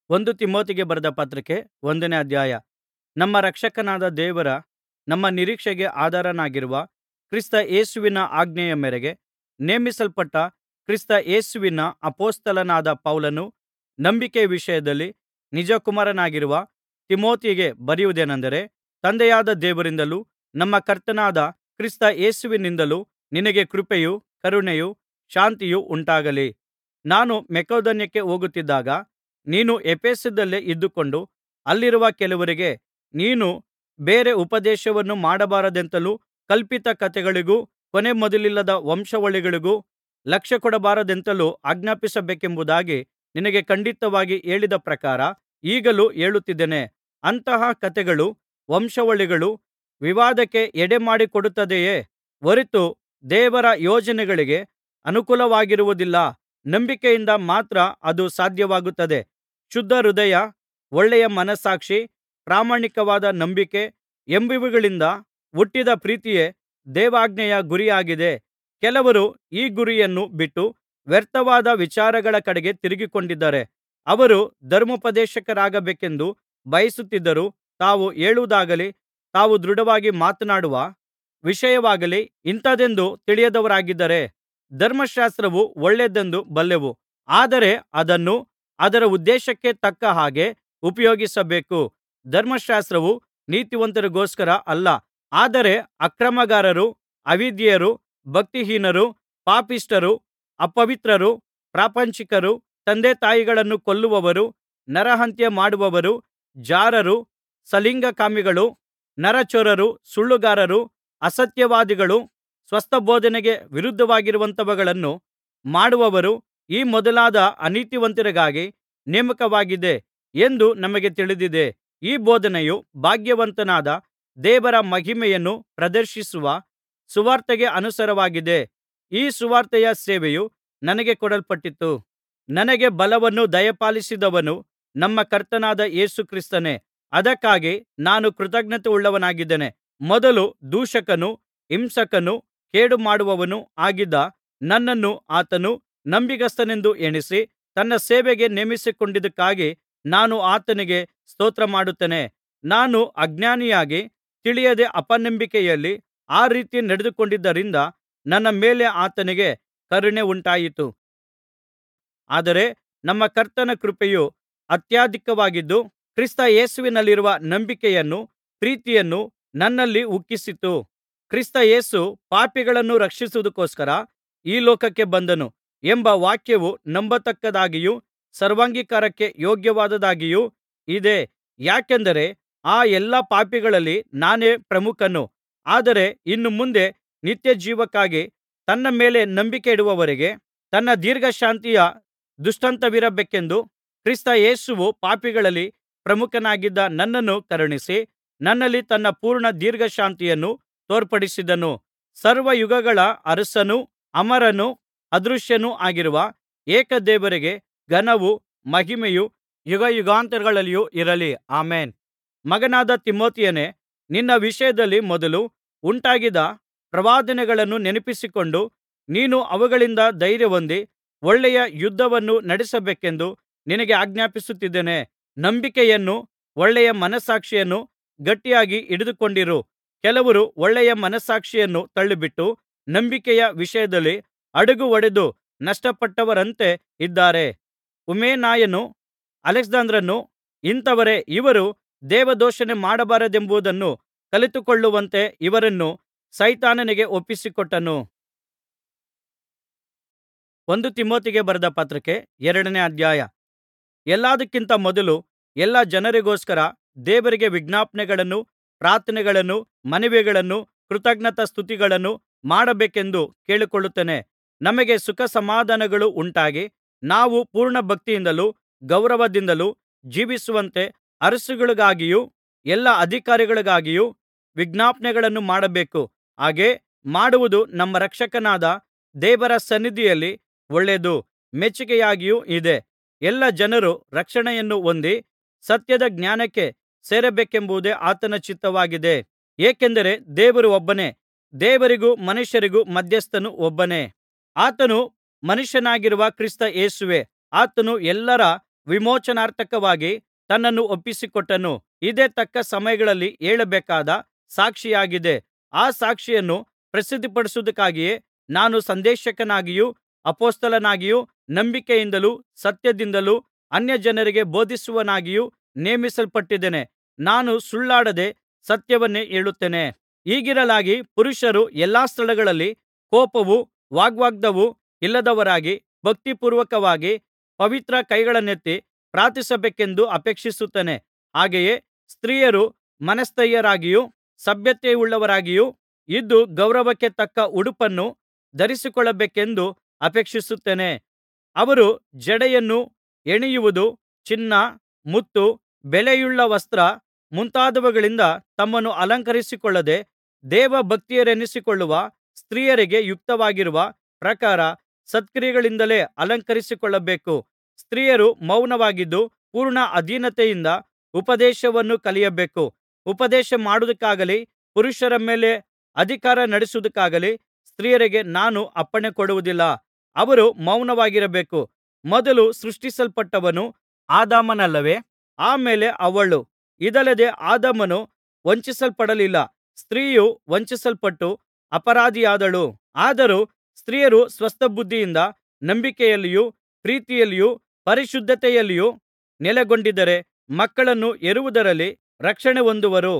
ಒಂದು ತಿಮೋಥಿಗೆ ಬರೆದ ಪತ್ರಿಕೆ 1ನೇ ಅಧ್ಯಾಯ. ನಮ್ಮ ರಕ್ಷಕನಾದ ದೇವರ ನಮ್ಮ ನಿರೀಕ್ಷೆಗೆ ಆಧಾರನಾಗಿರುವ ಕ್ರಿಸ್ತ ಯೇಸುವಿನ ಆಜ್ಞೆಯ ಮೇರೆಗೆ ನೇಮಿಸಲ್ಪಟ್ಟ ಕ್ರಿಸ್ತ ಯೇಸುವಿನ ಅಪೊಸ್ತಲನಾದ ಪೌಲನು, ನಂಬಿಕೆಯ ವಿಷಯದಲ್ಲಿ ನಿಜಕುಮಾರನಾಗಿರುವ ತಿಮೊಥೆಗೆ ಬರೆಯುವುದೇನೆಂದರೆ, ತಂದೆಯಾದ ದೇವರಿಂದಲೂ ನಮ್ಮ ಕರ್ತನಾದ ಕ್ರಿಸ್ತ ಯೇಸುವಿನಿಂದಲೂ ನಿನಗೆ ಕೃಪೆಯೂ ಕರುಣೆಯೂ ಶಾಂತಿಯೂ ಉಂಟಾಗಲಿ. ನಾನು ಮಕೆದೋನ್ಯಕ್ಕೆ ಹೋಗುತ್ತಿದ್ದಾಗ ನೀನು ಎಫೆಸದಲ್ಲೇ ಇದ್ದುಕೊಂಡು ಅಲ್ಲಿರುವ ಕೆಲವರಿಗೆ ನೀನು ಬೇರೆ ಉಪದೇಶವನ್ನು ಮಾಡಬಾರದೆಂತಲೂ ಕಲ್ಪಿತ ಕಥೆಗಳಿಗೂ ಕೊನೆ ಮೊದಲಿಲ್ಲದ ವಂಶಾವಳಿಗಳಿಗೂ ಲಕ್ಷ್ಯಕೊಡಬಾರದೆಂತಲೂ ಆಜ್ಞಾಪಿಸಬೇಕೆಂಬುದಾಗಿ ನಿನಗೆ ಖಂಡಿತವಾಗಿ ಹೇಳಿದ ಪ್ರಕಾರ ಈಗಲೂ ಹೇಳುತ್ತಿದ್ದೇನೆ. ಅಂತಹ ಕಥೆಗಳೂ ವಂಶಾವಳಿಗಳೂ ವಿವಾದಕ್ಕೆ ಎಡೆಮಾಡಿಕೊಡುತ್ತದೆಯೇ ಹೊರತು ದೇವರ ಯೋಜನೆಗಳಿಗೆ ಅನುಕೂಲವಾಗಿರುವುದಿಲ್ಲ. ನಂಬಿಕೆಯಿಂದ ಮಾತ್ರ ಅದು ಸಾಧ್ಯವಾಗುತ್ತದೆ. ಶುದ್ಧ ಹೃದಯ, ಒಳ್ಳೆಯ ಮನಸ್ಸಾಕ್ಷಿ, ಪ್ರಾಮಾಣಿಕವಾದ ನಂಬಿಕೆ ಎಂಬಿವುಗಳಿಂದ ಹುಟ್ಟಿದ ಪ್ರೀತಿಯೇ ದೇವಾಜ್ಞೆಯ ಗುರಿಯಾಗಿದೆ. ಕೆಲವರು ಈ ಗುರಿಯನ್ನು ಬಿಟ್ಟು ವ್ಯರ್ಥವಾದ ವಿಚಾರಗಳ ಕಡೆಗೆ ತಿರುಗಿಕೊಂಡಿದ್ದಾರೆ. ಅವರು ಧರ್ಮೋಪದೇಶಕರಾಗಬೇಕೆಂದು ಬಯಸುತ್ತಿದ್ದರೂ ತಾವು ಹೇಳುವುದಾಗಲಿ ತಾವು ದೃಢವಾಗಿ ಮಾತನಾಡುವ ವಿಷಯವಾಗಲಿ ಇಂಥದೆಂದು ತಿಳಿಯದವರಾಗಿದ್ದಾರೆ. ಧರ್ಮಶಾಸ್ತ್ರವು ಒಳ್ಳೆಯದೆಂದು ಬಲ್ಲೆವು, ಆದರೆ ಅದನ್ನು ಅದರ ಉದ್ದೇಶಕ್ಕೆ ತಕ್ಕ ಹಾಗೆ ಉಪಯೋಗಿಸಬೇಕು. ಧರ್ಮಶಾಸ್ತ್ರವು ನೀತಿವಂತರಿಗೋಸ್ಕರ ಅಲ್ಲ, ಆದರೆ ಅಕ್ರಮಗಾರರು, ಅವಿಧೇಯರು, ಭಕ್ತಿಹೀನರು, ಪಾಪಿಷ್ಠರು, ಅಪವಿತ್ರರು, ಪ್ರಾಪಂಚಿಕರು, ತಂದೆತಾಯಿಗಳನ್ನು ಕೊಲ್ಲುವವರು, ನರಹತ್ಯ ಮಾಡುವವರು, ಜಾರರು, ಸಲಿಂಗಕಾಮಿಗಳು, ನರಚೋರರು, ಸುಳ್ಳುಗಾರರು, ಅಸತ್ಯವಾದಿಗಳು, ಸ್ವಸ್ಥಬೋಧನೆಗೆ ವಿರುದ್ಧವಾಗಿರುವಂಥವುಗಳನ್ನು ಮಾಡುವವರು, ಈ ಮೊದಲಾದ ಅನೀತಿವಂತರಿಗಾಗಿ ನೇಮಕವಾಗಿದೆ ಎಂದು ನಮಗೆ ತಿಳಿದಿದೆ. ಈ ಬೋಧನೆಯು ಭಾಗ್ಯವಂತನಾದ ದೇವರ ಮಹಿಮೆಯನ್ನು ಪ್ರದರ್ಶಿಸುವ ಸುವಾರ್ತೆಗೆ ಅನುಸಾರವಾಗಿದೆ. ಈ ಸುವಾರ್ತೆಯ ಸೇವೆಯು ನನಗೆ ಕೊಡಲ್ಪಟ್ಟಿತು. ನನಗೆ ಬಲವನ್ನು ದಯಪಾಲಿಸಿದವನು ನಮ್ಮ ಕರ್ತನಾದ ಯೇಸು ಕ್ರಿಸ್ತನೇ. ಅದಕ್ಕಾಗಿ ನಾನು ಕೃತಜ್ಞತೆಯುಳ್ಳವನಾಗಿದ್ದೇನೆ. ಮೊದಲು ದೂಷಕನೂ ಹಿಂಸಕನೂ ಕೇಡುಮಾಡುವವನೂ ಆಗಿದ್ದ ನನ್ನನ್ನು ಆತನು ನಂಬಿಗಸ್ತನೆಂದು ಎಣಿಸಿ ತನ್ನ ಸೇವೆಗೆ ನೇಮಿಸಿಕೊಂಡದ್ದಕ್ಕಾಗಿ ನಾನು ಆತನಿಗೆ ಸ್ತೋತ್ರಮಾಡುತ್ತೇನೆ. ನಾನು ಅಜ್ಞಾನಿಯಾಗಿ ತಿಳಿಯದೆ ಅಪನಂಬಿಕೆಯಲ್ಲಿ ಆ ರೀತಿ ನಡೆದುಕೊಂಡಿದ್ದರಿಂದ ನನ್ನ ಮೇಲೆ ಆತನಿಗೆ ಕರುಣೆ ಉಂಟಾಯಿತು. ಆದರೆ ನಮ್ಮ ಕರ್ತನ ಕೃಪೆಯು ಅತ್ಯಧಿಕವಾಗಿದ್ದು ಕ್ರಿಸ್ತ ಯೇಸುವಿನಲ್ಲಿರುವ ನಂಬಿಕೆಯನ್ನೂ ಪ್ರೀತಿಯನ್ನೂ ನನ್ನಲ್ಲಿ ಉಕ್ಕಿಸಿತು. ಕ್ರಿಸ್ತ ಯೇಸು ಪಾಪಿಗಳನ್ನು ರಕ್ಷಿಸುವುದಕ್ಕೋಸ್ಕರ ಈ ಲೋಕಕ್ಕೆ ಬಂದನು ಎಂಬ ವಾಕ್ಯವು ನಂಬತಕ್ಕದ್ದಾಗಿಯೂ ಸರ್ವಾಂಗೀಕಾರಕ್ಕೆ ಯೋಗ್ಯವಾದದ್ದಾಗಿಯೂ ಇದೆ. ಯಾಕೆಂದರೆ ಆ ಎಲ್ಲಾ ಪಾಪಿಗಳಲ್ಲಿ ನಾನೇ ಪ್ರಮುಖನು. ಆದರೆ ಇನ್ನು ಮುಂದೆ ನಿತ್ಯಜೀವಕ್ಕಾಗಿ ತನ್ನ ಮೇಲೆ ನಂಬಿಕೆಯಿಡುವವರಿಗೆ ತನ್ನ ದೀರ್ಘಶಾಂತಿಯ ದೃಷ್ಟಾಂತವಿರಬೇಕೆಂದು ಕ್ರಿಸ್ತ ಯೇಸುವು ಪಾಪಿಗಳಲ್ಲಿ ಪ್ರಮುಖನಾಗಿದ್ದ ನನ್ನನ್ನು ಕರುಣಿಸಿ ನನ್ನಲ್ಲಿ ತನ್ನ ಪೂರ್ಣ ದೀರ್ಘಶಾಂತಿಯನ್ನು ತೋರ್ಪಡಿಸಿದನು. ಸರ್ವಯುಗಗಳ ಅರಸನೂ ಅಮರನೂ ಅದೃಶ್ಯನೂ ಆಗಿರುವ ಏಕದೇವರಿಗೆ ಘನವೂ ಮಹಿಮೆಯೂ ಯುಗಯುಗಾಂತರಗಳಲ್ಲಿಯೂ ಇರಲಿ. ಆಮೆನ್. ಮಗನಾದ ತಿಮೊಥೆಯನೇ, ನಿನ್ನ ವಿಷಯದಲ್ಲಿ ಮೊದಲು ಉಂಟಾಗಿದ್ದ ಪ್ರವಾದನೆಗಳನ್ನು ನೆನಪಿಸಿಕೊಂಡು ನೀನು ಅವುಗಳಿಂದ ಧೈರ್ಯಹೊಂದಿ ಒಳ್ಳೆಯ ಯುದ್ಧವನ್ನು ನಡೆಸಬೇಕೆಂದು ನಿನಗೆ ಆಜ್ಞಾಪಿಸುತ್ತಿದ್ದೇನೆ. ನಂಬಿಕೆಯನ್ನೂ ಒಳ್ಳೆಯ ಮನಸ್ಸಾಕ್ಷಿಯನ್ನೂ ಗಟ್ಟಿಯಾಗಿ ಹಿಡಿದುಕೊಂಡಿರು. ಕೆಲವರು ಒಳ್ಳೆಯ ಮನಸ್ಸಾಕ್ಷಿಯನ್ನು ತಳ್ಳಿಬಿಟ್ಟು ನಂಬಿಕೆಯ ವಿಷಯದಲ್ಲಿ ಅಡಗು ಹೊಡೆದು ನಷ್ಟಪಟ್ಟವರಂತೆ ಇದ್ದಾರೆ. ಹುಮೆನಾಯನೂ ಅಲೆಕ್ಸಾಂದ್ರನೂ ಇಂಥವರೇ. ಇವರು ದೇವದೂಷಣೆ ಮಾಡಬಾರದೆಂಬುದನ್ನು ಕಲಿತುಕೊಳ್ಳುವಂತೆ ಇವರನ್ನು ಸೈತಾನನಿಗೆ ಒಪ್ಪಿಸಿಕೊಟ್ಟನು. ಒಂದು ತಿಮೊಥೆಗೆ ಬರೆದ ಪತ್ರಿಕೆ 2ನೇ ಅಧ್ಯಾಯ. ಎಲ್ಲದಕ್ಕಿಂತ ಮೊದಲು ಎಲ್ಲಾ ಜನರಿಗೋಸ್ಕರ ದೇವರಿಗೆ ವಿಜ್ಞಾಪನೆಗಳನ್ನೂ ಪ್ರಾರ್ಥನೆಗಳನ್ನೂ ಮನವಿಗಳನ್ನೂ ಕೃತಜ್ಞತಾಸ್ತುತಿಗಳನ್ನೂ ಮಾಡಬೇಕೆಂದು ಕೇಳಿಕೊಳ್ಳುತ್ತೇನೆ. ನಮಗೆ ಸುಖಸಮಾಧಾನಗಳು ಉಂಟಾಗಿ ನಾವು ಪೂರ್ಣ ಭಕ್ತಿಯಿಂದಲೂ ಗೌರವದಿಂದಲೂ ಜೀವಿಸುವಂತೆ ಅರಸುಗಳಿಗಾಗಿಯೂ ಎಲ್ಲಾ ಅಧಿಕಾರಿಗಳಿಗಾಗಿಯೂ ವಿಜ್ಞಾಪನೆಗಳನ್ನು ಮಾಡಬೇಕು. ಹಾಗೆ ಮಾಡುವುದು ನಮ್ಮ ರಕ್ಷಕನಾದ ದೇವರ ಸನ್ನಿಧಿಯಲ್ಲಿ ಒಳ್ಳೆಯದೂ ಮೆಚ್ಚಿಕೆಯಾಗಿಯೂ ಇದೆ. ಎಲ್ಲಾ ಜನರು ರಕ್ಷಣೆಯನ್ನು ಹೊಂದಿ ಸತ್ಯದ ಜ್ಞಾನಕ್ಕೆ ಸೇರಬೇಕೆಂಬುದೇ ಆತನ ಚಿತ್ತವಾಗಿದೆ. ಏಕೆಂದರೆ ದೇವರು ಒಬ್ಬನೇ, ದೇವರಿಗೂ ಮನುಷ್ಯರಿಗೂ ಮಧ್ಯಸ್ಥನು ಒಬ್ಬನೇ, ಆತನು ಮನುಷ್ಯನಾಗಿರುವ ಕ್ರಿಸ್ತ ಯೇಸುವೇ. ಆತನು ಎಲ್ಲರ ವಿಮೋಚನಾರ್ಥಕವಾಗಿ ತನ್ನನ್ನು ಒಪ್ಪಿಸಿಕೊಟ್ಟನು. ಇದೇ ತಕ್ಕ ಸಮಯಗಳಲ್ಲಿ ಹೇಳಬೇಕಾದ ಸಾಕ್ಷಿಯಾಗಿದೆ. ಆ ಸಾಕ್ಷಿಯನ್ನು ಪ್ರಸಿದ್ಧಿಪಡಿಸುವುದಕ್ಕಾಗಿಯೇ ನಾನು ಸಂದೇಶಕನಾಗಿಯೂ ಅಪೊಸ್ತಲನಾಗಿಯೂ ನಂಬಿಕೆಯಿಂದಲೂ ಸತ್ಯದಿಂದಲೂ ಅನ್ಯಜನರಿಗೆ ಬೋಧಿಸುವವನಾಗಿಯೂ ನೇಮಿಸಲ್ಪಟ್ಟಿದ್ದೇನೆ. ನಾನು ಸುಳ್ಳಾಡದೆ ಸತ್ಯವನ್ನೇ ಹೇಳುತ್ತೇನೆ. ಹೀಗಿರಲಾಗಿ ಪುರುಷರು ಎಲ್ಲಾ ಸ್ಥಳಗಳಲ್ಲಿ ಕೋಪವೂ ವಾಗ್ವಾದವೂ ಇಲ್ಲದವರಾಗಿ ಭಕ್ತಿಪೂರ್ವಕವಾಗಿ ಪವಿತ್ರ ಕೈಗಳನ್ನೆತ್ತಿ ಪ್ರಾರ್ಥಿಸಬೇಕೆಂದು ಅಪೇಕ್ಷಿಸುತ್ತೇನೆ. ಹಾಗೆಯೇ ಸ್ತ್ರೀಯರು ಮನಸ್ಥೈರ್ಯರಾಗಿಯೂ ಸಭ್ಯತೆಯುಳ್ಳವರಾಗಿಯೂ ಇದ್ದು ಗೌರವಕ್ಕೆ ತಕ್ಕ ಉಡುಪನ್ನು ಧರಿಸಿಕೊಳ್ಳಬೇಕೆಂದು ಅಪೇಕ್ಷಿಸುತ್ತೇನೆ. ಅವರು ಜಡೆಯನ್ನು ಹೆಣೆಯುವುದು, ಚಿನ್ನ, ಮುತ್ತು, ಬೆಲೆಯುಳ್ಳ ವಸ್ತ್ರ ಮುಂತಾದವುಗಳಿಂದ ತಮ್ಮನ್ನು ಅಲಂಕರಿಸಿಕೊಳ್ಳದೆ ದೇವಭಕ್ತೆಯರೆನಿಸಿಕೊಳ್ಳುವ ಸ್ತ್ರೀಯರಿಗೆ ಯುಕ್ತವಾಗಿರುವ ಪ್ರಕಾರ ಸತ್ಕ್ರಿಯೆಗಳಿಂದಲೇ ಅಲಂಕರಿಸಿಕೊಳ್ಳಬೇಕು. ಸ್ತ್ರೀಯರು ಮೌನವಾಗಿದ್ದು ಪೂರ್ಣ ಅಧೀನತೆಯಿಂದ ಉಪದೇಶವನ್ನು ಕಲಿಯಬೇಕು. ಉಪದೇಶ ಮಾಡುವುದಕ್ಕಾಗಲಿ ಪುರುಷರ ಮೇಲೆ ಅಧಿಕಾರ ನಡೆಸುವುದಕ್ಕಾಗಲಿ ಸ್ತ್ರೀಯರಿಗೆ ನಾನು ಅಪ್ಪಣೆ ಕೊಡುವುದಿಲ್ಲ. ಅವರು ಮೌನವಾಗಿರಬೇಕು. ಮೊದಲು ಸೃಷ್ಟಿಸಲ್ಪಟ್ಟವನು ಆದಾಮನಲ್ಲವೇ? ಆ ಮೇಲೆ ಹವ್ವಳು. ಇದಲ್ಲದೆ ಆದಾಮನು ವಂಚಿಸಲ್ಪಡಲಿಲ್ಲ, ಸ್ತ್ರೀಯು ವಂಚಿಸಲ್ಪಟ್ಟು ಅಪರಾಧಿಯಾದಳು. ಆದರೂ ಸ್ತ್ರೀಯರು ಸ್ವಸ್ಥಬುದ್ಧಿಯಿಂದ ನಂಬಿಕೆಯಲ್ಲಿಯೂ ಪ್ರೀತಿಯಲ್ಲಿಯೂ ಪರಿಶುದ್ಧತೆಯಲ್ಲಿಯೂ ನೆಲೆಗೊಂಡಿದ್ದರೆ ಮಕ್ಕಳನ್ನು ಹೆರುವುದರಲ್ಲಿ ರಕ್ಷಣೆ ಹೊಂದುವರು.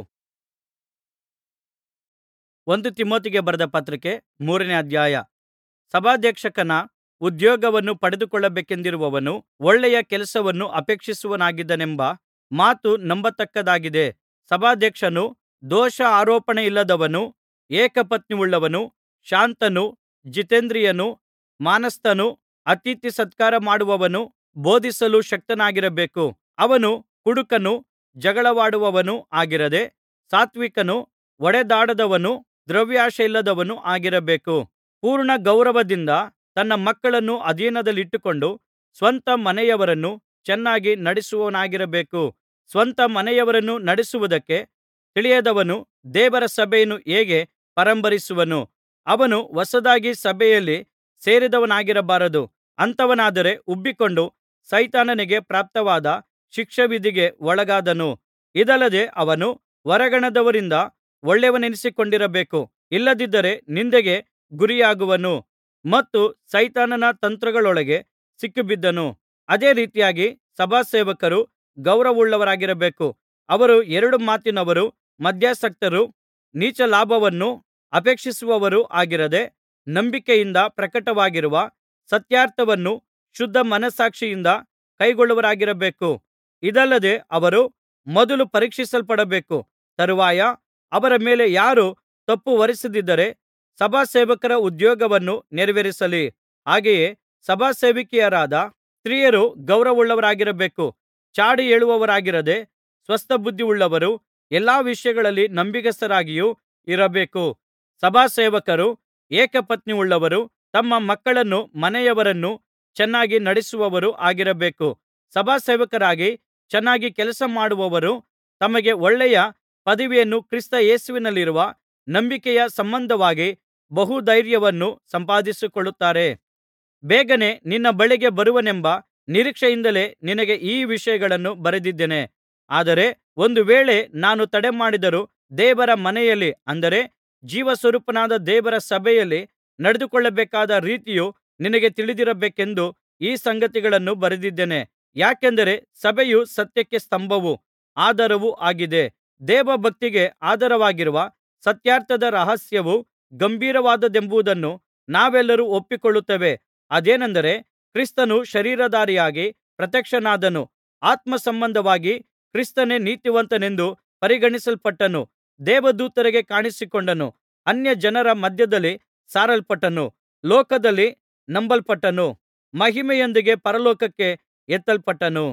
1 ತಿಮೊಥೆಗೆ ಬರೆದ ಪತ್ರಿಕೆ 3ನೇ ಅಧ್ಯಾಯ. ಸಭಾಧ್ಯಕ್ಷಕನ ಉದ್ಯೋಗವನ್ನು ಪಡೆದುಕೊಳ್ಳಬೇಕೆಂದಿರುವವನು ಒಳ್ಳೆಯ ಕೆಲಸವನ್ನು ಅಪೇಕ್ಷಿಸುವವನಾಗಿದ್ದಾನೆಂಬ ಮಾತು ನಂಬತಕ್ಕದ್ದಾಗಿದೆ. ಸಭಾಧ್ಯಕ್ಷನು ದೋಷ ಆರೋಪಣೆಯಿಲ್ಲದವನು, ಏಕಪತ್ನಿಯುಳ್ಳವನು, ಶಾಂತನು, ಜಿತೇಂದ್ರಿಯನು, ಮಾನಸ್ಥನು, ಅತಿಥಿ ಸತ್ಕಾರ ಮಾಡುವವನು, ಬೋಧಿಸಲು ಶಕ್ತನಾಗಿರಬೇಕು. ಅವನು ಕುಡುಕನೂ ಜಗಳವಾಡುವವನೂ ಆಗಿರದೆ ಸಾತ್ವಿಕನೂ ಹೊಡೆದಾಡದವನೂ ದ್ರವ್ಯಾಶೆಯಿಲ್ಲದವನೂ ಆಗಿರಬೇಕು. ಪೂರ್ಣ ಗೌರವದಿಂದ ತನ್ನ ಮಕ್ಕಳನ್ನು ಅಧೀನದಲ್ಲಿಟ್ಟುಕೊಂಡು ಸ್ವಂತ ಮನೆಯವರನ್ನು ಚೆನ್ನಾಗಿ ನಡೆಸುವವನಾಗಿರಬೇಕು. ಸ್ವಂತ ಮನೆಯವರನ್ನು ನಡೆಸುವುದಕ್ಕೆ ತಿಳಿಯದವನು ದೇವರ ಸಭೆಯನ್ನು ಹೇಗೆ ಪರಾಂಬರಿಸುವನು? ಅವನು ಹೊಸದಾಗಿ ಸಭೆಯಲ್ಲಿ ಸೇರಿದವನಾಗಿರಬಾರದು. ಅಂಥವನಾದರೆ ಉಬ್ಬಿಕೊಂಡು ಸೈತಾನನಿಗೆ ಪ್ರಾಪ್ತವಾದ ಶಿಕ್ಷಾವಿಧಿಗೆ ಒಳಗಾದನು. ಇದಲ್ಲದೆ ಅವನು ಹೊರಗಣದವರಿಂದ ಒಳ್ಳೆಯವನೆನಿಸಿಕೊಂಡಿರಬೇಕು. ಇಲ್ಲದಿದ್ದರೆ ನಿಂದೆಗೆ ಗುರಿಯಾಗುವನು ಮತ್ತು ಸೈತಾನನ ತಂತ್ರಗಳೊಳಗೆ ಸಿಕ್ಕಿಬಿದ್ದನು. ಅದೇ ರೀತಿಯಾಗಿ ಸಭಾಸೇವಕರು ಗೌರವವುಳ್ಳವರಾಗಿರಬೇಕು. ಅವರು ಎರಡು ಮಾತಿನವರು, ಮದ್ಯಾಸಕ್ತರು, ನೀಚ ಲಾಭವನ್ನು ಅಪೇಕ್ಷಿಸುವವರೂ ಆಗಿರದೆ ನಂಬಿಕೆಯಿಂದ ಪ್ರಕಟವಾಗಿರುವ ಸತ್ಯಾರ್ಥವನ್ನು ಶುದ್ಧ ಮನಸ್ಸಾಕ್ಷಿಯಿಂದ ಕೈಗೊಳ್ಳುವವರಾಗಿರಬೇಕು. ಇದಲ್ಲದೆ ಅವರು ಮೊದಲು ಪರೀಕ್ಷಿಸಲ್ಪಡಬೇಕು. ತರುವಾಯ ಅವರ ಮೇಲೆ ಯಾರೂ ತಪ್ಪು ಹೊರಿಸದಿದ್ದರೆ ಸಭಾಸೇವಕರ ಉದ್ಯೋಗವನ್ನು ನೆರವೇರಿಸಲಿ. ಹಾಗೆಯೇ ಸಭಾಸೇವಕಿಯರಾದ ಸ್ತ್ರೀಯರು ಗೌರವವುಳ್ಳವರಾಗಿರಬೇಕು. ಚಾಡಿ ಹೇಳುವವರಾಗಿರದೆ ಸ್ವಸ್ಥಬುದ್ಧಿಯುಳ್ಳವರು, ಎಲ್ಲಾ ವಿಷಯಗಳಲ್ಲಿ ನಂಬಿಗಸ್ತರಾಗಿಯೂ ಇರಬೇಕು. ಸಭಾಸೇವಕರು ಏಕಪತ್ನಿಯುಳ್ಳವರು, ತಮ್ಮ ಮಕ್ಕಳನ್ನೂ ಮನೆಯವರನ್ನೂ ಚೆನ್ನಾಗಿ ನಡೆಸುವವರೂ ಆಗಿರಬೇಕು. ಸಭಾಸೇವಕರಾಗಿ ಚೆನ್ನಾಗಿ ಕೆಲಸ ಮಾಡುವವರು ತಮಗೆ ಒಳ್ಳೆಯ ಪದವಿಯನ್ನು ಕ್ರಿಸ್ತ ಯೇಸುವಿನಲ್ಲಿರುವ ನಂಬಿಕೆಯ ಸಂಬಂಧವಾಗಿ ಬಹುಧೈರ್ಯವನ್ನು ಸಂಪಾದಿಸಿಕೊಳ್ಳುತ್ತಾರೆ. ಬೇಗನೆ ನಿನ್ನ ಬಳಿಗೆ ಬರುವೆನೆಂಬ ನಿರೀಕ್ಷೆಯಿಂದಲೇ ನಿನಗೆ ಈ ವಿಷಯಗಳನ್ನು ಬರೆದಿದ್ದೇನೆ. ಆದರೆ ಒಂದು ವೇಳೆ ನಾನು ತಡಮಾಡಿದರೂ ದೇವರ ಮನೆಯಲ್ಲಿ, ಅಂದರೆ ಜೀವಸ್ವರೂಪನಾದ ದೇವರ ಸಭೆಯಲ್ಲಿ ನಡೆದುಕೊಳ್ಳಬೇಕಾದ ರೀತಿಯು ನಿನಗೆ ತಿಳಿದಿರಬೇಕೆಂದು ಈ ಸಂಗತಿಗಳನ್ನು ಬರೆದಿದ್ದೇನೆ. ಯಾಕೆಂದರೆ ಸಭೆಯು ಸತ್ಯಕ್ಕೆ ಸ್ತಂಭವೂ ಆಧಾರವೂ ಆಗಿದೆ. ದೇವಭಕ್ತಿಗೆ ಆಧಾರವಾಗಿರುವ ಸತ್ಯಾರ್ಥದ ರಹಸ್ಯವು ಗಂಭೀರವಾದದ್ದೆಂಬುದನ್ನು ನಾವೆಲ್ಲರೂ ಒಪ್ಪಿಕೊಳ್ಳುತ್ತೇವೆ. ಅದೇನೆಂದರೆ, ಕ್ರಿಸ್ತನು ಶರೀರಧಾರಿಯಾಗಿ ಪ್ರತ್ಯಕ್ಷನಾದನು. ಆತ್ಮಸಂಬಂಧವಾಗಿ ಕ್ರಿಸ್ತನೇ ನೀತಿವಂತನೆಂದು ಪರಿಗಣಿಸಲ್ಪಟ್ಟನು. ದೇವದೂತರಿಗೆ ಕಾಣಿಸಿಕೊಂಡನು. ಅನ್ಯಜನರ ಮಧ್ಯದಲ್ಲಿ ಸಾರಲ್ಪಟ್ಟನು. ಲೋಕದಲ್ಲಿ ನಂಬಲ್ಪಟ್ಟನು. ಮಹಿಮೆಯೊಂದಿಗೆ ಪರಲೋಕಕ್ಕೆ ಎತ್ತಲ್ಪಟ್ಟನು.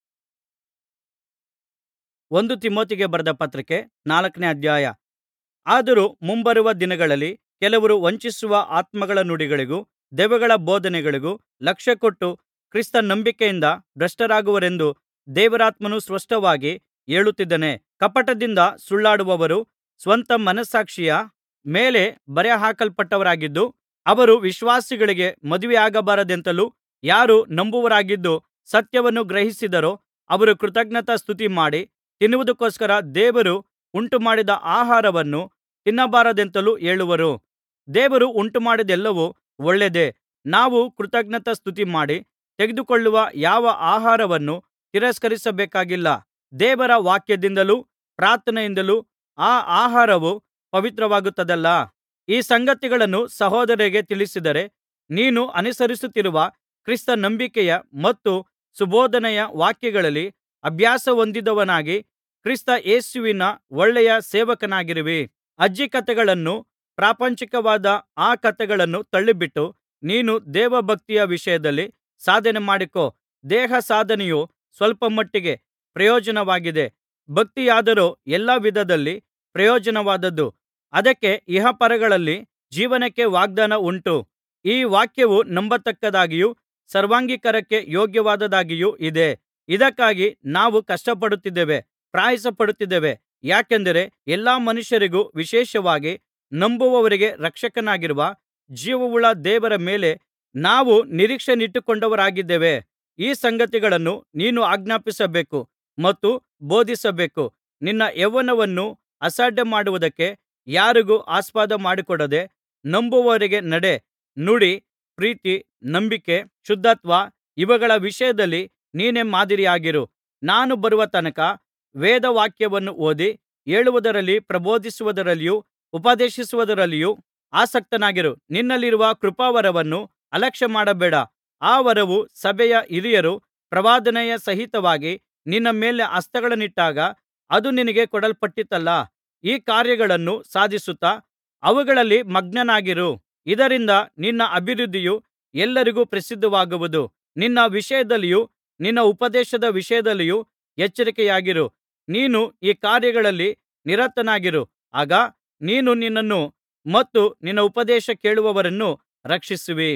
1 ತಿಮೊಥೆಗೆ ಬರೆದ ಪತ್ರಿಕೆ 4ನೇ ಅಧ್ಯಾಯ. ಆದರೂ ಮುಂಬರುವ ದಿನಗಳಲ್ಲಿ ಕೆಲವರು ವಂಚಿಸುವ ಆತ್ಮಗಳ ನುಡಿಗಳಿಗೂ ದೆವ್ವಗಳ ಬೋಧನೆಗಳಿಗೂ ಲಕ್ಷ್ಯಕೊಟ್ಟು ಕ್ರಿಸ್ತ ನಂಬಿಕೆಯಿಂದ ಭ್ರಷ್ಟರಾಗುವರೆಂದು ದೇವರಾತ್ಮನು ಸ್ಪಷ್ಟವಾಗಿ ಹೇಳುತ್ತಿದ್ದಾನೆ. ಕಪಟದಿಂದ ಸುಳ್ಳಾಡುವವರು ಸ್ವಂತ ಮನಸ್ಸಾಕ್ಷಿಯ ಮೇಲೆ ಬರೆಹಾಕಲ್ಪಟ್ಟವರಾಗಿದ್ದು, ಅವರು ವಿಶ್ವಾಸಿಗಳಿಗೆ ಮದುವೆಯಾಗಬಾರದೆಂತಲೂ ಯಾರೂ ನಂಬುವವರಾಗಿದ್ದು ಸತ್ಯವನ್ನು ಗ್ರಹಿಸಿದರೋ ಅವರು ಕೃತಜ್ಞತಾ ಸ್ತುತಿಮಾಡಿ ತಿನ್ನುವುದಕ್ಕೋಸ್ಕರ ದೇವರು ಉಂಟುಮಾಡಿದ ಆಹಾರವನ್ನು ತಿನ್ನಬಾರದೆಂತಲೂ ಹೇಳುವರು. ದೇವರು ಉಂಟುಮಾಡಿದ್ದೆಲ್ಲವೂ ಒಳ್ಳೆಯದೇ. ನಾವು ಕೃತಜ್ಞತಾ ಸ್ತುತಿಮಾಡಿ ತೆಗೆದುಕೊಳ್ಳುವ ಯಾವ ಆಹಾರವನ್ನು ತಿರಸ್ಕರಿಸಬೇಕಾಗಿಲ್ಲ. ದೇವರ ವಾಕ್ಯದಿಂದಲೂ ಪ್ರಾರ್ಥನೆಯಿಂದಲೂ ಆ ಆಹಾರವು ಪವಿತ್ರವಾಗುತ್ತದಲ್ಲಾ. ಈ ಸಂಗತಿಗಳನ್ನು ಸಹೋದರರಿಗೆ ತಿಳಿಸಿದರೆ, ನೀನು ಅನುಸರಿಸುತ್ತಿರುವ ಕ್ರಿಸ್ತ ನಂಬಿಕೆಯ ಮತ್ತು ಸುಬೋಧನೆಯ ವಾಕ್ಯಗಳಲ್ಲಿ ಅಭ್ಯಾಸ ಹೊಂದಿದವನಾಗಿ ಕ್ರಿಸ್ತ ಯೇಸುವಿನ ಒಳ್ಳೆಯ ಸೇವಕನಾಗಿರುವಿ. ಅಜ್ಜಿ ಕಥೆಗಳನ್ನೂ ಪ್ರಾಪಂಚಿಕವಾದ ಆ ಕಥೆಗಳನ್ನೂ ತಳ್ಳಿಬಿಟ್ಟು ನೀನು ದೇವಭಕ್ತಿಯ ವಿಷಯದಲ್ಲಿ ಸಾಧನೆ ಮಾಡಿಕೋ. ದೇಹ ಸಾಧನೆಯು ಸ್ವಲ್ಪ ಮಟ್ಟಿಗೆ ಪ್ರಯೋಜನವಾಗಿದೆ, ಭಕ್ತಿಯಾದರೋ ಎಲ್ಲಾ ವಿಧದಲ್ಲಿ ಪ್ರಯೋಜನವಾದದ್ದು. ಅದಕ್ಕೆ ಇಹಪರಗಳಲ್ಲಿ ಜೀವನಕ್ಕೆ ವಾಗ್ದಾನ ಉಂಟು. ಈ ವಾಕ್ಯವು ನಂಬತಕ್ಕದ್ದಾಗಿಯೂ ಸರ್ವಾಂಗೀಕಾರಕ್ಕೆ ಯೋಗ್ಯವಾದದ್ದಾಗಿಯೂ ಇದೆ. ಇದಕ್ಕಾಗಿ ನಾವು ಕಷ್ಟಪಡುತ್ತಿದ್ದೇವೆ, ಪ್ರಯಾಸಪಡುತ್ತಿದ್ದೇವೆ. ಯಾಕೆಂದರೆ ಎಲ್ಲಾ ಮನುಷ್ಯರಿಗೂ ವಿಶೇಷವಾಗಿ ನಂಬುವವರಿಗೆ ರಕ್ಷಕನಾಗಿರುವ ಜೀವವುಳ್ಳ ದೇವರ ಮೇಲೆ ನಾವು ನಿರೀಕ್ಷೆಯನ್ನಿಟ್ಟುಕೊಂಡವರಾಗಿದ್ದೇವೆ. ಈ ಸಂಗತಿಗಳನ್ನು ನೀನು ಆಜ್ಞಾಪಿಸಬೇಕು ಮತ್ತು ಬೋಧಿಸಬೇಕು. ನಿನ್ನ ಯೌವನವನ್ನು ಅಸಡ್ಡೆಮಾಡುವುದಕ್ಕೆ ಯಾರಿಗೂ ಆಸ್ಪದ ಮಾಡಿಕೊಡದೆ ನಂಬುವವರಿಗೆ ನಡೆ, ನುಡಿ, ಪ್ರೀತಿ, ನಂಬಿಕೆ, ಶುದ್ಧತ್ವ ಇವುಗಳ ವಿಷಯದಲ್ಲಿ ನೀನೇ ಮಾದರಿಯಾಗಿರು. ನಾನು ಬರುವ ತನಕ ವೇದವಾಕ್ಯವನ್ನು ಓದಿ ಹೇಳುವುದರಲ್ಲಿ ಪ್ರಬೋಧಿಸುವುದರಲ್ಲಿಯೂ ಉಪದೇಶಿಸುವುದರಲ್ಲಿಯೂ ಆಸಕ್ತನಾಗಿರು. ನಿನ್ನಲ್ಲಿರುವ ಕೃಪಾವರವನ್ನು ಅಲಕ್ಷ್ಯಮಾಡಬೇಡ. ಆ ವರವು ಸಭೆಯ ಹಿರಿಯರು ಪ್ರವಾದನೆಯ ಸಹಿತವಾಗಿ ನಿನ್ನ ಮೇಲೆ ಹಸ್ತಗಳನ್ನಿಟ್ಟಾಗ ಅದು ನಿನಗೆ ಕೊಡಲ್ಪಟ್ಟಿತಲ್ಲಾ. ಈ ಕಾರ್ಯಗಳನ್ನು ಸಾಧಿಸುತ್ತಾ ಅವುಗಳಲ್ಲಿ ಮಗ್ನನಾಗಿರು. ಇದರಿಂದ ನಿನ್ನ ಅಭಿವೃದ್ಧಿಯು ಎಲ್ಲರಿಗೂ ಪ್ರಸಿದ್ಧವಾಗುವುದು. ನಿನ್ನ ವಿಷಯದಲ್ಲಿಯೂ ನಿನ್ನ ಉಪದೇಶದ ವಿಷಯದಲ್ಲಿಯೂ ಎಚ್ಚರಿಕೆಯಾಗಿರು. ನೀನು ಈ ಕಾರ್ಯಗಳಲ್ಲಿ ನಿರತನಾಗಿರು. ಆಗ ನೀನು ನಿನ್ನನ್ನು ಮತ್ತು ನಿನ್ನ ಉಪದೇಶ ಕೇಳುವವರನ್ನು ರಕ್ಷಿಸುವಿ.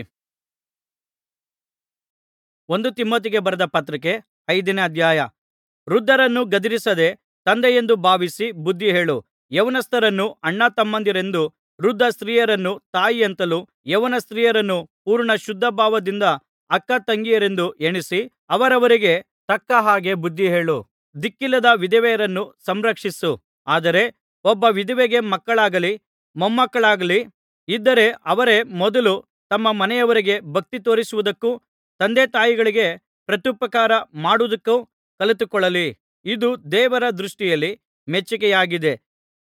1 ತಿಮೊಥೆಗೆ ಬರೆದ ಪತ್ರಿಕೆ 5ನೇ ಅಧ್ಯಾಯ. ವೃದ್ಧರನ್ನು ಗದರಿಸದೆ ತಂದೆಯೆಂದು ಭಾವಿಸಿ ಬುದ್ಧಿ ಹೇಳು. ಯೌವನಸ್ಥರನ್ನು ಅಣ್ಣತಮ್ಮಂದಿರೆಂದು, ವೃದ್ಧ ಸ್ತ್ರೀಯರನ್ನು ತಾಯಿಯಂತಲೂ, ಯೌವನ ಸ್ತ್ರೀಯರನ್ನು ಪೂರ್ಣ ಶುದ್ಧಭಾವದಿಂದ ಅಕ್ಕತಂಗಿಯರೆಂದು ಎಣಿಸಿ ಅವರವರಿಗೆ ತಕ್ಕ ಹಾಗೆ ಬುದ್ಧಿ ಹೇಳು. ದಿಕ್ಕಿಲ್ಲದ ವಿಧವೆಯರನ್ನು ಸಂರಕ್ಷಿಸು. ಆದರೆ ಒಬ್ಬ ವಿಧವೆಗೆ ಮಕ್ಕಳಾಗಲಿ ಮೊಮ್ಮಕ್ಕಳಾಗಲಿ ಇದ್ದರೆ ಅವರೇ ಮೊದಲು ತಮ್ಮ ಮನೆಯವರಿಗೆ ಭಕ್ತಿ ತೋರಿಸುವುದಕ್ಕೂ ತಂದೆತಾಯಿಗಳಿಗೆ ಪ್ರತ್ಯುಪಕಾರ ಮಾಡುವುದಕ್ಕೂ ಕಲಿತುಕೊಳ್ಳಲಿ. ಇದು ದೇವರ ದೃಷ್ಟಿಯಲ್ಲಿ ಮೆಚ್ಚಿಕೆಯಾಗಿದೆ.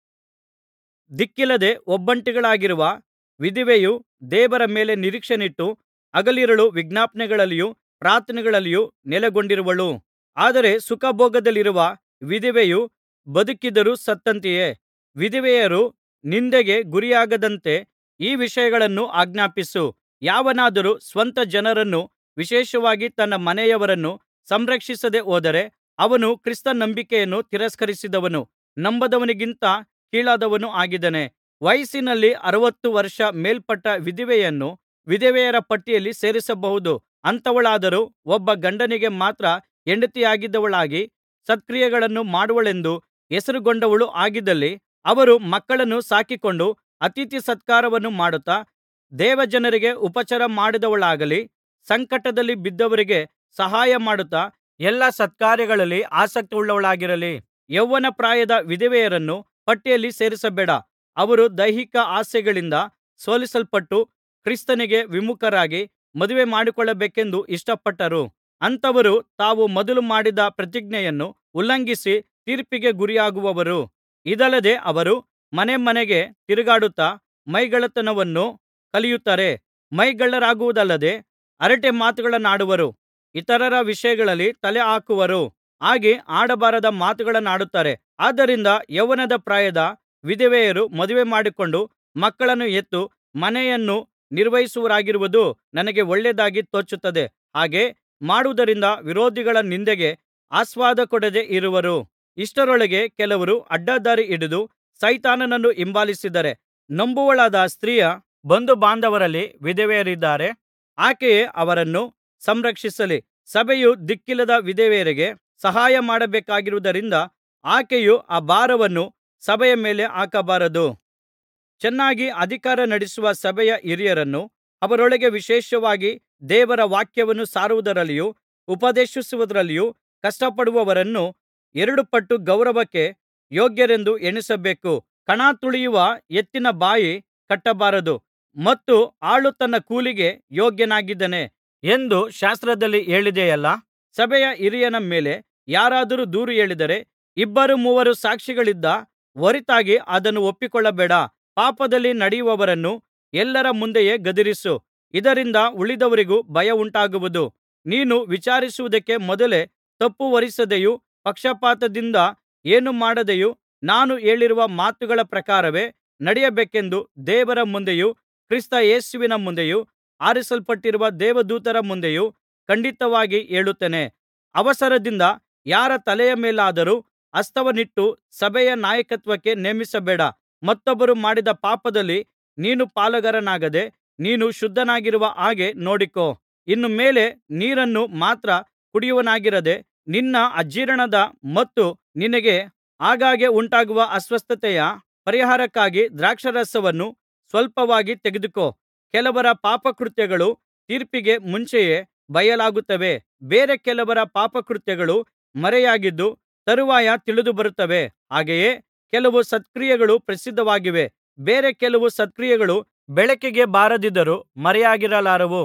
ದಿಕ್ಕಿಲ್ಲದೆ ಒಬ್ಬಂಟಿಗಳಾಗಿರುವ ವಿಧವೆಯು ದೇವರ ಮೇಲೆ ನಿರೀಕ್ಷೆಯನ್ನಿಟ್ಟು ಹಗಲಿರುಳು ವಿಜ್ಞಾಪನೆಗಳಲ್ಲಿಯೂ ಪ್ರಾರ್ಥನೆಗಳಲ್ಲಿಯೂ ನೆಲೆಗೊಂಡಿರುವಳು. ಆದರೆ ಸುಖಭೋಗದಲ್ಲಿರುವ ವಿಧವೆಯು ಬದುಕಿದರೂ ಸತ್ತಂತೆಯೇ. ವಿಧವೆಯರು ನಿಂದೆಗೆ ಗುರಿಯಾಗದಂತೆ ಈ ವಿಷಯಗಳನ್ನು ಆಜ್ಞಾಪಿಸು. ಯಾವನಾದರೂ ಸ್ವಂತ ಜನರನ್ನು, ವಿಶೇಷವಾಗಿ ತನ್ನ ಮನೆಯವರನ್ನು ಸಂರಕ್ಷಿಸದೆ ಹೋದರೆ ಅವನು ಕ್ರಿಸ್ತ ನಂಬಿಕೆಯನ್ನು ತಿರಸ್ಕರಿಸಿದವನು, ನಂಬದವನಿಗಿಂತ ಕೀಳಾದವನೂ ಆಗಿದ್ದಾನೆ. ವಯಸ್ಸಿನಲ್ಲಿ 60 ವರ್ಷ ಮೇಲ್ಪಟ್ಟ ವಿಧವೆಯನ್ನು ವಿಧವೆಯರ ಪಟ್ಟಿಯಲ್ಲಿ ಸೇರಿಸಬಹುದು. ಅಂಥವಳಾದರೂ ಒಬ್ಬ ಗಂಡನಿಗೆ ಮಾತ್ರ ಹೆಂಡತಿಯಾಗಿದ್ದವಳಾಗಿ ಸತ್ಕ್ರಿಯೆಗಳನ್ನು ಮಾಡುವಳೆಂದು ಹೆಸರುಗೊಂಡವಳು ಆಗಿದ್ದಲ್ಲಿ, ಅವರು ಮಕ್ಕಳನ್ನು ಸಾಕಿಕೊಂಡು ಅತಿಥಿ ಸತ್ಕಾರವನ್ನು ಮಾಡುತ್ತಾ ದೇವಜನರಿಗೆ ಉಪಚಾರ ಮಾಡಿದವಳಾಗಲಿ, ಸಂಕಟದಲ್ಲಿ ಬಿದ್ದವರಿಗೆ ಸಹಾಯ ಮಾಡುತ್ತಾ ಎಲ್ಲಾ ಸತ್ಕಾರ್ಯಗಳಲ್ಲಿ ಆಸಕ್ತಿಯುಳ್ಳವಳಾಗಿರಲಿ. ಯೌವನ ಪ್ರಾಯದ ವಿಧವೆಯರನ್ನು ಪಟ್ಟಿಯಲ್ಲಿ ಸೇರಿಸಬೇಡ. ಅವರು ದೈಹಿಕ ಆಸೆಗಳಿಂದ ಸೋಲಿಸಲ್ಪಟ್ಟು ಕ್ರಿಸ್ತನಿಗೆ ವಿಮುಖರಾಗಿ ಮದುವೆ ಮಾಡಿಕೊಳ್ಳಬೇಕೆಂದು ಇಷ್ಟಪಟ್ಟರು. ಅಂಥವರು ತಾವು ಮೊದಲು ಮಾಡಿದ ಪ್ರತಿಜ್ಞೆಯನ್ನು ಉಲ್ಲಂಘಿಸಿ ತೀರ್ಪಿಗೆ ಗುರಿಯಾಗುವರು. ಇದಲ್ಲದೆ ಅವರು ಮನೆಮನೆಗೆ ತಿರುಗಾಡುತ್ತಾ ಮೈಗಳ್ಳತನವನ್ನು ಕಲಿಯುತ್ತಾರೆ. ಮೈಗಳ್ಳರಾಗುವುದಲ್ಲದೆ ಹರಟೆ ಮಾತುಗಳನ್ನಾಡುವರು, ಇತರರ ವಿಷಯಗಳಲ್ಲಿ ತಲೆಹಾಕುವರು, ಹಾಗೆ ಆಡಬಾರದ ಮಾತುಗಳನ್ನಾಡುತ್ತಾರೆ. ಆದ್ದರಿಂದ ಯೌವನದ ಪ್ರಾಯದ ವಿಧವೆಯರು ಮದುವೆ ಮಾಡಿಕೊಂಡು ಮಕ್ಕಳನ್ನು ಹೆತ್ತು ಮನೆಯನ್ನು ನಿರ್ವಹಿಸುವವರಾಗಿರುವುದು ನನಗೆ ಒಳ್ಳೆಯದಾಗಿ ತೋಚುತ್ತದೆ. ಹಾಗೆ ಮಾಡುವುದರಿಂದ ವಿರೋಧಿಗಳ ನಿಂದೆಗೆ ಆಸ್ಪದ ಕೊಡದೆ ಇರುವರು. ಇಷ್ಟರೊಳಗೆ ಕೆಲವರು ಅಡ್ಡದಾರಿ ಹಿಡಿದು ಸೈತಾನನನ್ನು ಹಿಂಬಾಲಿಸಿದ್ದಾರೆ. ನಂಬುವವಳಾದ ಸ್ತ್ರೀಯ ಬಂಧುಬಾಂಧವರಲ್ಲಿ ವಿಧವೆಯರಿದ್ದಾರೆ, ಆಕೆಯೇ ಅವರನ್ನು ಸಂರಕ್ಷಿಸಲಿ. ಸಭೆಯು ದಿಕ್ಕಿಲ್ಲದ ವಿಧವೆಯರಿಗೆ ಸಹಾಯ ಮಾಡಬೇಕಾಗಿರುವುದರಿಂದ ಆಕೆಯು ಆ ಭಾರವನ್ನು ಸಭೆಯ ಮೇಲೆ ಹಾಕಬಾರದು. ಚೆನ್ನಾಗಿ ಅಧಿಕಾರ ನಡೆಸುವ ಸಭೆಯ ಹಿರಿಯರನ್ನು ಅವರೊಳಗೆ ವಿಶೇಷವಾಗಿ ದೇವರ ವಾಕ್ಯವನ್ನು ಸಾರುವುದರಲ್ಲಿಯೂ ಉಪದೇಶಿಸುವುದರಲ್ಲಿಯೂ ಕಷ್ಟಪಡುವವರನ್ನು ಎರಡು ಪಟ್ಟು ಗೌರವಕ್ಕೆ ಯೋಗ್ಯರೆಂದು ಎಣಿಸಬೇಕು. ಕಣ ತುಳಿಯುವ ಎತ್ತಿನ ಬಾಯಿ ಕಟ್ಟಬಾರದು ಮತ್ತು ಆಳು ತನ್ನ ಕೂಲಿಗೆ ಯೋಗ್ಯನಾಗಿದ್ದಾನೆ ಎಂದು ಶಾಸ್ತ್ರದಲ್ಲಿ ಹೇಳಿದೆಯಲ್ಲಾ. ಸಭೆಯ ಹಿರಿಯನ ಮೇಲೆ ಯಾರಾದರೂ ದೂರು ಹೇಳಿದರೆ ಇಬ್ಬರು ಮೂವರು ಸಾಕ್ಷಿಗಳಿದ್ದ ಹೊರತಾಗಿ ಅದನ್ನು ಒಪ್ಪಿಕೊಳ್ಳಬೇಡ. ಪಾಪದಲ್ಲಿ ನಡೆಯುವವರನ್ನು ಎಲ್ಲರ ಮುಂದೆಯೇ ಗದರಿಸು, ಇದರಿಂದ ಉಳಿದವರಿಗೂ ಭಯವುಂಟಾಗುವುದು. ನೀನು ವಿಚಾರಿಸುವುದಕ್ಕೆ ಮೊದಲೇ ತಪ್ಪು ಹೊರಿಸದೆಯೂ ಪಕ್ಷಪಾತದಿಂದ ಏನೂ ಮಾಡದೆಯೂ ನಾನು ಹೇಳಿರುವ ಮಾತುಗಳ ಪ್ರಕಾರವೇ ನಡೆಯಬೇಕೆಂದು ದೇವರ ಮುಂದೆಯೂ ಕ್ರಿಸ್ತ ಯೇಸುವಿನ ಮುಂದೆಯೂ ಆರಿಸಲ್ಪಟ್ಟಿರುವ ದೇವದೂತರ ಮುಂದೆಯೂ ಖಂಡಿತವಾಗಿ ಹೇಳುತ್ತೇನೆ. ಅವಸರದಿಂದ ಯಾರ ತಲೆಯ ಮೇಲಾದರೂ ಹಸ್ತವನ್ನಿಟ್ಟು ಸಭೆಯ ನಾಯಕತ್ವಕ್ಕೆ ನೇಮಿಸಬೇಡ. ಮತ್ತೊಬ್ಬರು ಮಾಡಿದ ಪಾಪದಲ್ಲಿ ನೀನು ಪಾಲುಗಾರನಾಗದೆ ನೀನು ಶುದ್ಧನಾಗಿರುವ ಹಾಗೆ ನೋಡಿಕೋ. ಇನ್ನು ಮೇಲೆ ನೀರನ್ನು ಮಾತ್ರ ಕುಡಿಯುವವನಾಗಿರದೆ ನಿನ್ನ ಅಜೀರ್ಣದ ಮತ್ತು ನಿನಗೆ ಆಗಾಗ್ಗೆ ಉಂಟಾಗುವ ಅಸ್ವಸ್ಥತೆಯ ಪರಿಹಾರಕ್ಕಾಗಿ ದ್ರಾಕ್ಷಾರಸವನ್ನು ಸ್ವಲ್ಪವಾಗಿ ತೆಗೆದುಕೋ. ಕೆಲವರ ಪಾಪಕೃತ್ಯಗಳು ತೀರ್ಪಿಗೆ ಮುಂಚೆಯೇ ಬಯಲಾಗುತ್ತವೆ, ಬೇರೆ ಕೆಲವರ ಪಾಪಕೃತ್ಯಗಳು ಮರೆಯಾಗಿದ್ದು ತರುವಾಯ ತಿಳಿದುಬರುತ್ತವೆ. ಹಾಗೆಯೇ ಕೆಲವು ಸತ್ಕ್ರಿಯೆಗಳು ಪ್ರಸಿದ್ಧವಾಗಿವೆ, ಬೇರೆ ಕೆಲವು ಸತ್ಕ್ರಿಯೆಗಳು ಬೆಳಕಿಗೆ ಬಾರದಿದ್ದರೂ ಮರೆಯಾಗಿರಲಾರವು.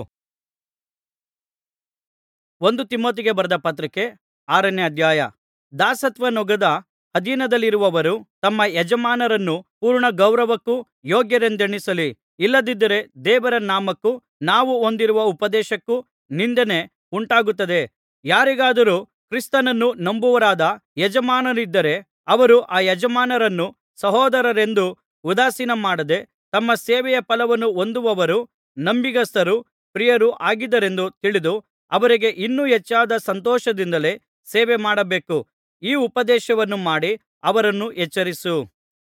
1 ತಿಮೊಥೆಗೆ ಬರೆದ ಪತ್ರಿಕೆ 6ನೇ ಅಧ್ಯಾಯ. ದಾಸತ್ವನೊಗದ ಅಧೀನದಲ್ಲಿರುವವರು ತಮ್ಮ ಯಜಮಾನರನ್ನು ಪೂರ್ಣ ಗೌರವಕ್ಕೂ ಯೋಗ್ಯರೆಂದೆಣಿಸಲಿ. ಇಲ್ಲದಿದ್ದರೆ ದೇವರ ನಾಮಕ್ಕೂ ನಾವು ಹೊಂದಿರುವ ಉಪದೇಶಕ್ಕೂ ನಿಂದನೆ ಉಂಟಾಗುತ್ತದೆ. ಯಾರಿಗಾದರೂ ಕ್ರಿಸ್ತನನ್ನು ನಂಬುವವರಾದ ಯಜಮಾನರಿದ್ದರೆ ಅವರು ಆ ಯಜಮಾನರನ್ನು ಸಹೋದರರೆಂದು ಉದಾಸೀನಮಾಡದೆ ತಮ್ಮ ಸೇವೆಯ ಫಲವನ್ನು ಹೊಂದುವವರೂ ನಂಬಿಗಸ್ತರೂ ಪ್ರಿಯರೂ ಆಗಿದ್ದಾರೆಂದು ತಿಳಿದು ಅವರಿಗೆ ಇನ್ನೂ ಹೆಚ್ಚಾದ ಸಂತೋಷದಿಂದಲೇ ಸೇವೆ ಮಾಡಬೇಕು. ಈ ಉಪದೇಶವನ್ನು ಮಾಡಿ ಅವರನ್ನು ಎಚ್ಚರಿಸು.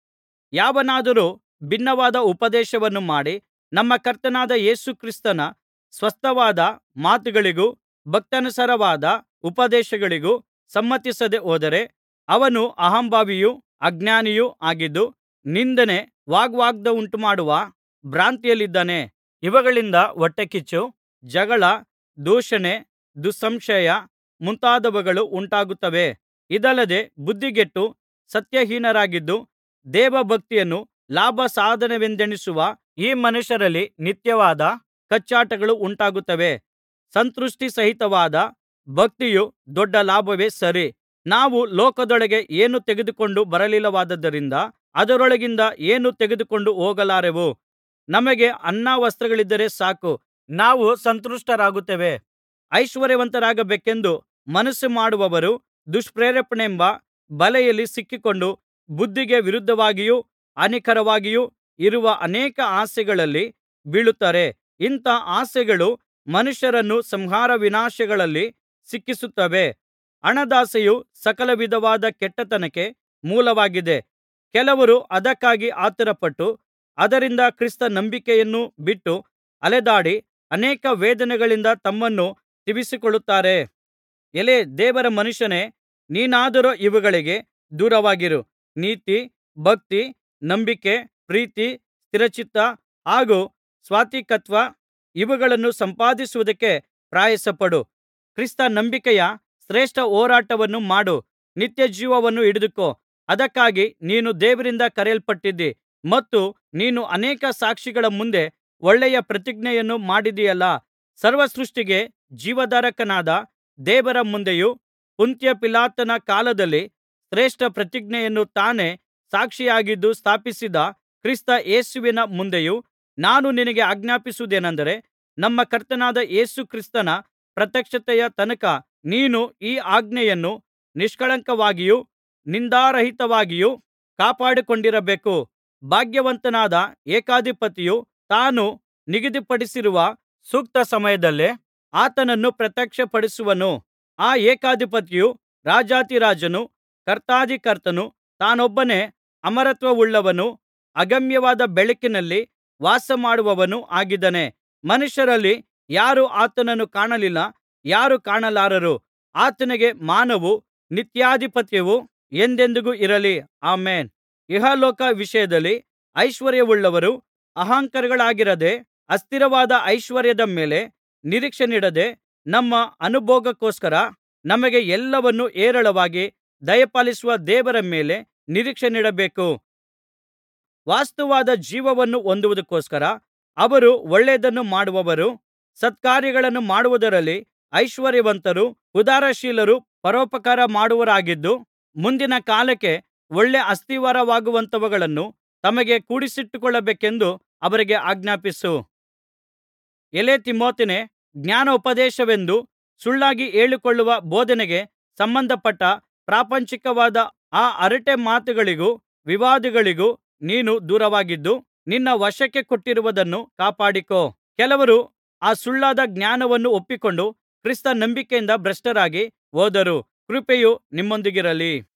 ಯಾವನಾದರೂ ಭಿನ್ನವಾದ ಉಪದೇಶವನ್ನು ಮಾಡಿ ನಮ್ಮ ಕರ್ತನಾದ ಯೇಸು ಕ್ರಿಸ್ತನ ಸ್ವಸ್ಥವಾದ ಮಾತುಗಳಿಗೂ ಭಕ್ತಾನುಸಾರವಾದ ಉಪದೇಶಗಳಿಗೂ ಸಮ್ಮತಿಸದೆ ಹೋದರೆ ಅವನು ಅಹಂಭಾವಿಯೂ ಅಜ್ಞಾನಿಯೂ ಆಗಿದ್ದು ನಿಂದನೆ ವಾಗ್ವಾದವುಂಟುಮಾಡುವ ಭ್ರಾಂತಿಯಲ್ಲಿದ್ದಾನೆ. ಇವುಗಳಿಂದ ಹೊಟ್ಟೆಕಿಚ್ಚು, ಜಗಳ, ದೂಷಣೆ, ದುಸ್ಸಂಶಯ ಮುಂತಾದವುಗಳು ಉಂಟಾಗುತ್ತವೆ. ಇದಲ್ಲದೆ ಬುದ್ಧಿಗೆಟ್ಟು ಸತ್ಯಹೀನರಾಗಿದ್ದು ದೇವಭಕ್ತಿಯನ್ನು ಲಾಭಸಾಧನವೆಂದೆಣಿಸುವ ಈ ಮನುಷ್ಯರಲ್ಲಿ ನಿತ್ಯವಾದ ಕಚ್ಚಾಟಗಳು ಉಂಟಾಗುತ್ತವೆ. ಸಂತೃಷ್ಟಿಸಹಿತವಾದ ಭಕ್ತಿಯು ದೊಡ್ಡ ಲಾಭವೇ ಸರಿ. ನಾವು ಲೋಕದೊಳಗೆ ಏನೂ ತೆಗೆದುಕೊಂಡು ಬರಲಿಲ್ಲವಾದ್ದರಿಂದ ಅದರೊಳಗಿಂದ ಏನೂ ತೆಗೆದುಕೊಂಡು ಹೋಗಲಾರೆವು. ನಮಗೆ ಅನ್ನ ವಸ್ತ್ರಗಳಿದ್ದರೆ ಸಾಕು, ನಾವು ಸಂತುಷ್ಟರಾಗುತ್ತೇವೆ. ಐಶ್ವರ್ಯವಂತರಾಗಬೇಕೆಂದು ಮನಸ್ಸು ಮಾಡುವವರು ದುಷ್ಪ್ರೇರಣೆಂಬ ಬಲೆಯಲ್ಲಿ ಸಿಕ್ಕಿಕೊಂಡು ಬುದ್ಧಿಗೆ ವಿರುದ್ಧವಾಗಿಯೂ ಹಾನಿಕರವಾಗಿಯೂ ಇರುವ ಅನೇಕ ಆಸೆಗಳಲ್ಲಿ ಬೀಳುತ್ತಾರೆ. ಇಂಥ ಆಸೆಗಳು ಮನುಷ್ಯರನ್ನು ಸಂಹಾರ ವಿನಾಶಗಳಲ್ಲಿ ಸಿಕ್ಕಿಸುತ್ತವೆ. ಹಣದಾಸೆಯು ಸಕಲ ವಿಧವಾದ ಕೆಟ್ಟತನಕ್ಕೆ ಮೂಲವಾಗಿದೆ. ಕೆಲವರು ಅದಕ್ಕಾಗಿ ಆತುರಪಟ್ಟು ಅದರಿಂದ ಕ್ರಿಸ್ತ ನಂಬಿಕೆಯನ್ನು ಬಿಟ್ಟು ಅಲೆದಾಡಿ ಅನೇಕ ವೇದನೆಗಳಿಂದ ತಮ್ಮನ್ನು ತಿವಿಸಿಕೊಳ್ಳುತ್ತಾರೆ. ಎಲೈ ದೇವರ ಮನುಷ್ಯನೇ, ನೀನಾದರೋ ಇವುಗಳಿಗೆ ದೂರವಾಗಿರು. ನೀತಿ, ಭಕ್ತಿ, ನಂಬಿಕೆ, ಪ್ರೀತಿ, ಸ್ಥಿರಚಿತ್ತ ಹಾಗೂ ಸಾತ್ವಿಕತ್ವ ಇವುಗಳನ್ನು ಸಂಪಾದಿಸುವುದಕ್ಕೆ ಪ್ರಯಾಸಪಡು. ಕ್ರಿಸ್ತ ನಂಬಿಕೆಯ ಶ್ರೇಷ್ಠ ಹೋರಾಟವನ್ನು ಮಾಡು. ನಿತ್ಯಜೀವವನ್ನು ಹಿಡಿದುಕೋ. ಅದಕ್ಕಾಗಿ ನೀನು ದೇವರಿಂದ ಕರೆಯಲ್ಪಟ್ಟಿದ್ದಿ ಮತ್ತು ನೀನು ಅನೇಕ ಸಾಕ್ಷಿಗಳ ಮುಂದೆ ಒಳ್ಳೆಯ ಪ್ರತಿಜ್ಞೆಯನ್ನು ಮಾಡಿದಿಯಲ್ಲಾ. ಸರ್ವಸೃಷ್ಟಿಗೆ ಜೀವಧಾರಕನಾದ ದೇವರ ಮುಂದೆಯೂ ಪೊಂತ್ಯ ಪಿಲಾತನ ಕಾಲದಲ್ಲಿ ಶ್ರೇಷ್ಠ ಪ್ರತಿಜ್ಞೆಯನ್ನು ತಾನೇ ಸಾಕ್ಷಿಯಾಗಿದ್ದು ಸ್ಥಾಪಿಸಿದ ಕ್ರಿಸ್ತ ಯೇಸುವಿನ ಮುಂದೆಯೂ ನಾನು ನಿನಗೆ ಆಜ್ಞಾಪಿಸುವುದೇನೆಂದರೆ, ನಮ್ಮ ಕರ್ತನಾದ ಯೇಸು ಕ್ರಿಸ್ತನ ಪ್ರತ್ಯಕ್ಷತೆಯ ತನಕ ನೀನು ಈ ಆಜ್ಞೆಯನ್ನು ನಿಷ್ಕಳಂಕವಾಗಿಯೂ ನಿಂದಾರಹಿತವಾಗಿಯೂ ಕಾಪಾಡಿಕೊಂಡಿರಬೇಕು. ಭಾಗ್ಯವಂತನಾದ ಏಕಾಧಿಪತಿಯು ತಾನು ನಿಗದಿಪಡಿಸಿರುವ ಸೂಕ್ತ ಸಮಯದಲ್ಲೇ ಆತನನ್ನು ಪ್ರತ್ಯಕ್ಷಪಡಿಸುವನು. ಆ ಏಕಾಧಿಪತಿಯು ರಾಜಾಧಿರಾಜನೂ ಕರ್ತಾಧಿಕರ್ತನೂ ತಾನೊಬ್ಬನೇ ಅಮರತ್ವವುಳ್ಳವನೂ ಅಗಮ್ಯವಾದ ಬೆಳಕಿನಲ್ಲಿ ವಾಸಮಾಡುವವನೂ ಆಗಿದ್ದಾನೆ. ಮನುಷ್ಯರಲ್ಲಿ ಯಾರೂ ಆತನನ್ನು ಕಾಣಲಿಲ್ಲ, ಯಾರೂ ಕಾಣಲಾರರು. ಆತನಿಗೆ ಮಾನವೂ ನಿತ್ಯಾಧಿಪತ್ಯವೂ ಎಂದೆಂದಿಗೂ ಇರಲಿ. ಆಮೆನ್. ಇಹಲೋಕ ವಿಷಯದಲ್ಲಿ ಐಶ್ವರ್ಯವುಳ್ಳವರು ಅಹಂಕಾರಿಗಳಾಗಿರದೆ ಅಸ್ಥಿರವಾದ ಐಶ್ವರ್ಯದ ಮೇಲೆ ನಿರೀಕ್ಷೆಯಿಡದೆ ನಮ್ಮ ಅನುಭೋಗಕ್ಕೋಸ್ಕರ ನಮಗೆ ಎಲ್ಲವನ್ನೂ ಹೇರಳವಾಗಿ ದಯಪಾಲಿಸುವ ದೇವರ ಮೇಲೆ ನಿರೀಕ್ಷೆಯಿಡಬೇಕು. ವಾಸ್ತವವಾದ ಜೀವವನ್ನು ಹೊಂದುವುದಕ್ಕೋಸ್ಕರ ಅವರು ಒಳ್ಳೆಯದನ್ನು ಮಾಡುವವರೂ ಸತ್ಕಾರ್ಯಗಳನ್ನು ಮಾಡುವುದರಲ್ಲಿ ಐಶ್ವರ್ಯವಂತರೂ ಉದಾರಶೀಲರೂ ಪರೋಪಕಾರ ಮಾಡುವವರಾಗಿದ್ದು, ಮುಂದಿನ ಕಾಲಕ್ಕೆ ಒಳ್ಳೆ ಅಸ್ತಿವಾರವಾಗುವಂಥವುಗಳನ್ನು ತಮಗೆ ಕೂಡಿಸಿಟ್ಟುಕೊಳ್ಳಬೇಕೆಂದು ಅವರಿಗೆ ಆಜ್ಞಾಪಿಸು. ಎಲೈ ತಿಮೊಥೆಯನೇ, ಜ್ಞಾನೋಪದೇಶವೆಂದು ಸುಳ್ಳಾಗಿ ಹೇಳಿಕೊಳ್ಳುವ ಬೋಧನೆಗೆ ಸಂಬಂಧಪಟ್ಟ ಪ್ರಾಪಂಚಿಕವಾದ ಆ ಹರಟೆ ಮಾತುಗಳಿಗೂ ವಿವಾದಗಳಿಗೂ ನೀನು ದೂರವಾಗಿದ್ದು, ನಿನ್ನ ವಶಕ್ಕೆ ಕೊಟ್ಟಿರುವುದನ್ನು ಕಾಪಾಡಿಕೋ. ಕೆಲವರು ಆ ಸುಳ್ಳಾದ ಜ್ಞಾನವನ್ನು ಒಪ್ಪಿಕೊಂಡು ಕ್ರಿಸ್ತ ನಂಬಿಕೆಯಿಂದ ಭ್ರಷ್ಟರಾಗಿ ಹೋದರು. ಕೃಪೆಯು ನಿಮ್ಮೊಂದಿಗಿರಲಿ.